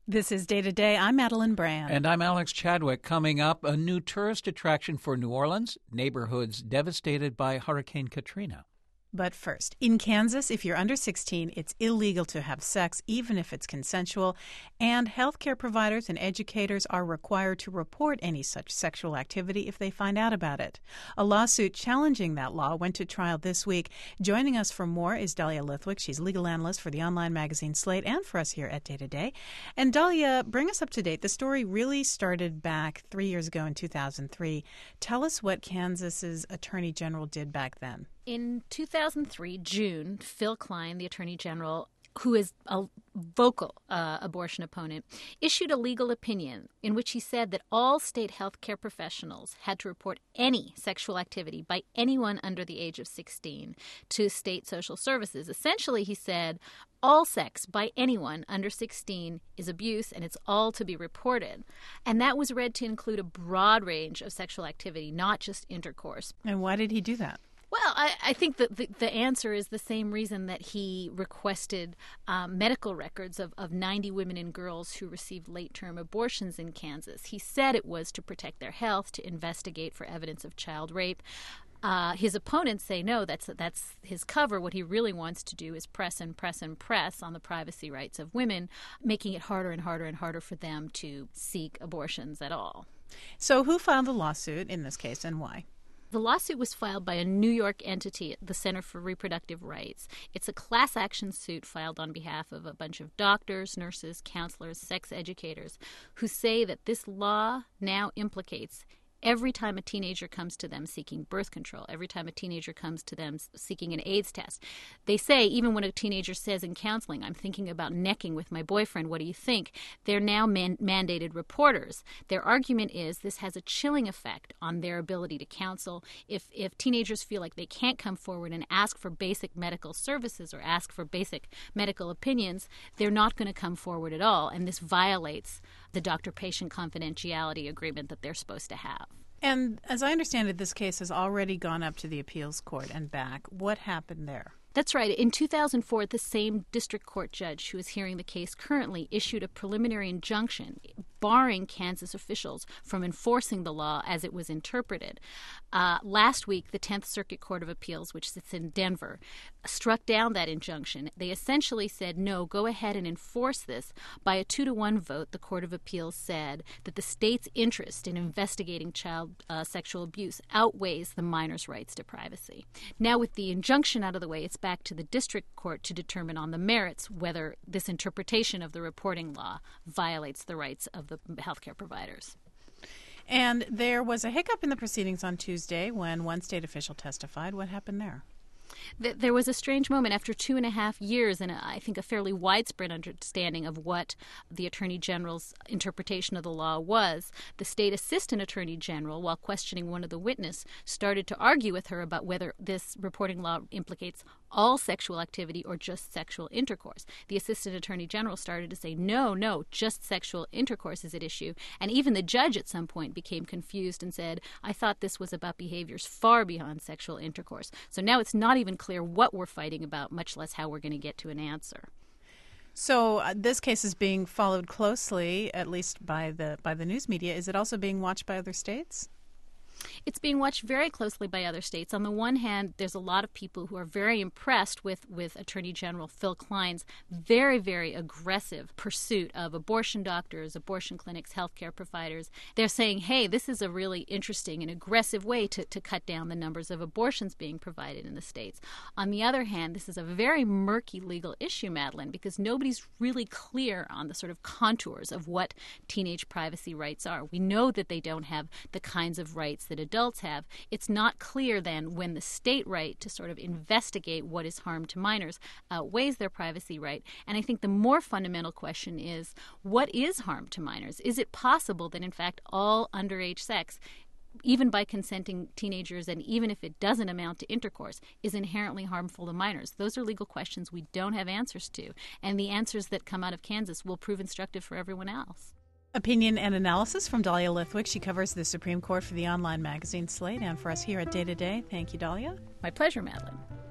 This is Day to Day. I'm Madeline Brand. And I'm Alex Chadwick. Coming up, a new tourist attraction for New Orleans, neighborhoods devastated by Hurricane Katrina. But first, in Kansas, if you're under 16, it's illegal to have sex, even if it's consensual, and healthcare providers and educators are required to report any such sexual activity if they find out about it. A lawsuit challenging that law went to trial this week. Joining us for more is Dahlia Lithwick. She's legal analyst for the online magazine Slate and for us here at Day to Day. And Dahlia, bring us up to date. The story really started back 3 years ago in 2003. Tell us what Kansas's Attorney General did back then. In 2003, June, Phil Klein, the Attorney General, who is a vocal abortion opponent, issued a legal opinion in which he said that all state health care professionals had to report any sexual activity by anyone under the age of 16 to state social services. Essentially, he said, all sex by anyone under 16 is abuse, and it's all to be reported. And that was read to include a broad range of sexual activity, not just intercourse. And why did he do that? Well, I think that the answer is the same reason that he requested medical records of 90 women and girls who received late-term abortions in Kansas. He said it was to protect their health, to investigate for evidence of child rape. His opponents say, no, that's his cover. What he really wants to do is press and press and press on the privacy rights of women, making it harder and harder and harder for them to seek abortions at all. So who filed the lawsuit in this case and why? The lawsuit was filed by a New York entity, the Center for Reproductive Rights. It's a class action suit filed on behalf of a bunch of doctors, nurses, counselors, sex educators who say that this law now implicates every time a teenager comes to them seeking birth control, every time a teenager comes to them seeking an AIDS test. They say, even when a teenager says in counseling, I'm thinking about necking with my boyfriend, what do you think? They're now mandated reporters. Their argument is this has a chilling effect on their ability to counsel. If teenagers feel like they can't come forward and ask for basic medical services or ask for basic medical opinions, they're not going to come forward at all. And this violates the doctor-patient confidentiality agreement that they're supposed to have. And as I understand it, this case has already gone up to the appeals court and back. What happened there? That's right. In 2004, the same district court judge who is hearing the case currently issued a preliminary injunction barring Kansas officials from enforcing the law as it was interpreted. Last week, the 10th Circuit Court of Appeals, which sits in Denver, struck down that injunction. They essentially said, no, go ahead and enforce this. By a 2-1 vote, the Court of Appeals said that the state's interest in investigating child sexual abuse outweighs the minor's rights to privacy. Now, with the injunction out of the way, it's back to the district court to determine on the merits whether this interpretation of the reporting law violates the rights of the healthcare providers. And there was a hiccup in the proceedings on Tuesday when one state official testified. What happened there? There was a strange moment after 2.5 years and I think a fairly widespread understanding of what the Attorney General's interpretation of the law was. The state assistant attorney general, while questioning one of the witnesses, started to argue with her about whether this reporting law implicates all sexual activity or just sexual intercourse. The assistant attorney general started to say, no, just sexual intercourse is at issue. And even the judge at some point became confused and said, I thought this was about behaviors far beyond sexual intercourse. So now it's not even clear what we're fighting about, much less how we're going to get to an answer. So this case is being followed closely, at least by the news media. Is it also being watched by other states? It's being watched very closely by other states. On the one hand, there's a lot of people who are very impressed with Attorney General Phil Klein's very, very aggressive pursuit of abortion doctors, abortion clinics, healthcare providers. They're saying, hey, this is a really interesting and aggressive way to cut down the numbers of abortions being provided in the states. On the other hand, this is a very murky legal issue, Madeline, because nobody's really clear on the sort of contours of what teenage privacy rights are. We know that they don't have the kinds of rights that adults have. It's not clear then when the state right to sort of investigate what is harm to minors outweighs their privacy right. And I think the more fundamental question is, what is harm to minors? Is it possible that, in fact, all underage sex, even by consenting teenagers, and even if it doesn't amount to intercourse, is inherently harmful to minors? Those are legal questions we don't have answers to. And the answers that come out of Kansas will prove instructive for everyone else. Opinion and analysis from Dahlia Lithwick. She covers the Supreme Court for the online magazine Slate and for us here at Day to Day. Thank you, Dahlia. My pleasure, Madeline.